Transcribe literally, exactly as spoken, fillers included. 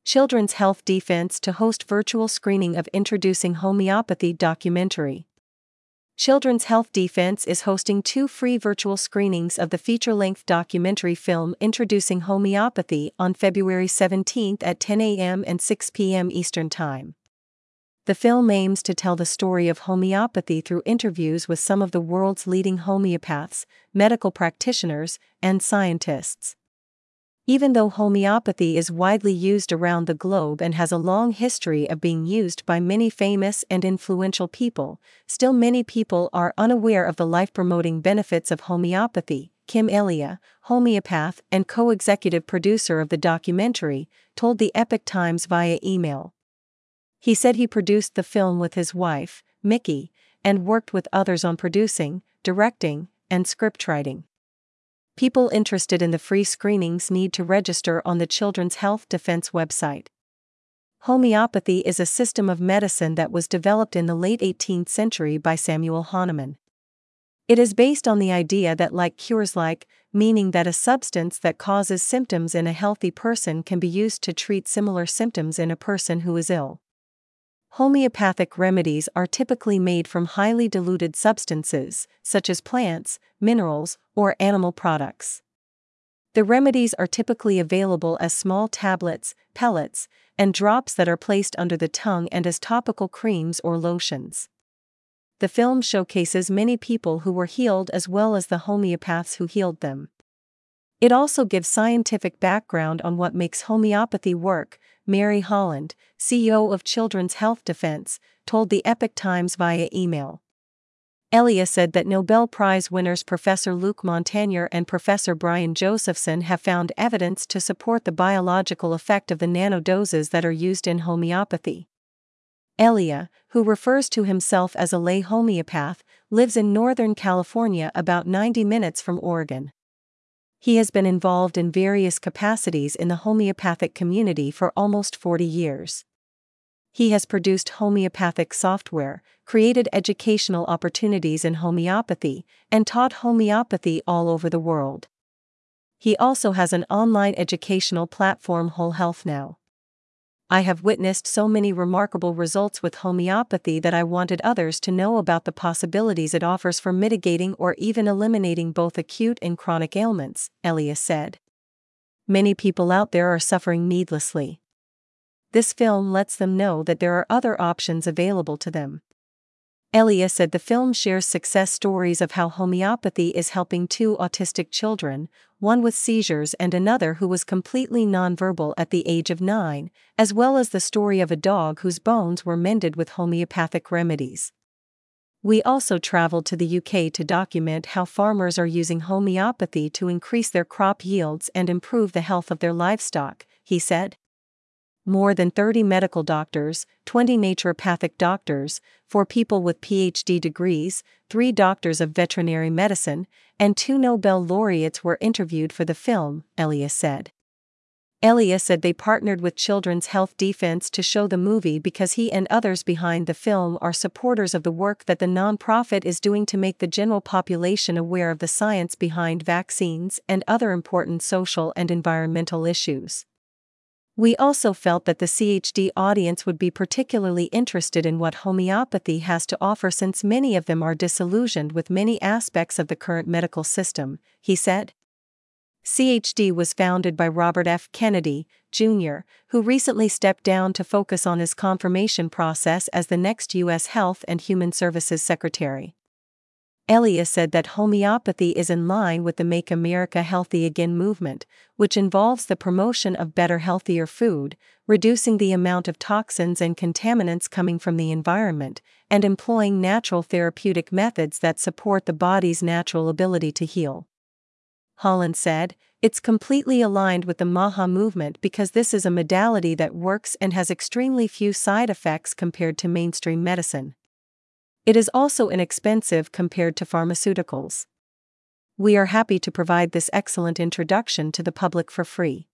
Children's Health Defense to host virtual screening of Introducing Homeopathy documentary. Children's Health Defense is hosting two free virtual screenings of the feature-length documentary film Introducing Homeopathy on February seventeenth at ten a m and six p m Eastern Time. The film aims to tell the story of homeopathy through interviews with some of the world's leading homeopaths, medical practitioners, and scientists. Even though homeopathy is widely used around the globe and has a long history of being used by many famous and influential people, still many people are unaware of the life-promoting benefits of homeopathy. Kim Elia, homeopath and co-executive producer of the documentary, told the Epoch Times via email. He said he produced the film with his wife, Mickey, and worked with others on producing, directing, and scriptwriting. People interested in the free screenings need to register on the Children's Health Defense website. Homeopathy is a system of medicine that was developed in the late eighteenth century by Samuel Hahnemann. It is based on the idea that like cures like, meaning that a substance that causes symptoms in a healthy person can be used to treat similar symptoms in a person who is ill. Homeopathic remedies are typically made from highly diluted substances, such as plants, minerals, or animal products. The remedies are typically available as small tablets, pellets, and drops that are placed under the tongue and as topical creams or lotions. The film showcases many people who were healed as well as the homeopaths who healed them. It also gives scientific background on what makes homeopathy work. Mary Holland, C E O of Children's Health Defense, told the Epoch Times via email. Elia said that Nobel Prize winners Professor Luc Montagnier and Professor Brian Josephson have found evidence to support the biological effect of the nanodoses that are used in homeopathy. Elia, who refers to himself as a lay homeopath, lives in Northern California about ninety minutes from Oregon. He has been involved in various capacities in the homeopathic community for almost forty years. He has produced homeopathic software, created educational opportunities in homeopathy, and taught homeopathy all over the world. He also has an online educational platform, Whole Health Now. I have witnessed so many remarkable results with homeopathy that I wanted others to know about the possibilities it offers for mitigating or even eliminating both acute and chronic ailments, Elia said. Many people out there are suffering needlessly. This film lets them know that there are other options available to them. Elia said the film shares success stories of how homeopathy is helping two autistic children, one with seizures and another who was completely nonverbal at the age of nine, as well as the story of a dog whose bones were mended with homeopathic remedies. We also traveled to the U K to document how farmers are using homeopathy to increase their crop yields and improve the health of their livestock, he said. More than thirty medical doctors, twenty naturopathic doctors, four people with P H D degrees, three doctors of veterinary medicine, and two Nobel laureates were interviewed for the film, Elia said. Elia said they partnered with Children's Health Defense to show the movie because he and others behind the film are supporters of the work that the nonprofit is doing to make the general population aware of the science behind vaccines and other important social and environmental issues. We also felt that the C H D audience would be particularly interested in what homeopathy has to offer since many of them are disillusioned with many aspects of the current medical system, he said. C H D was founded by Robert F. Kennedy, Junior, who recently stepped down to focus on his confirmation process as the next U S Health and Human Services Secretary. Elia said that homeopathy is in line with the Make America Healthy Again movement, which involves the promotion of better, healthier food, reducing the amount of toxins and contaminants coming from the environment, and employing natural therapeutic methods that support the body's natural ability to heal. Holland said, "It's completely aligned with the MAHA movement because this is a modality that works and has extremely few side effects compared to mainstream medicine. It is also inexpensive compared to pharmaceuticals. We are happy to provide this excellent introduction to the public for free."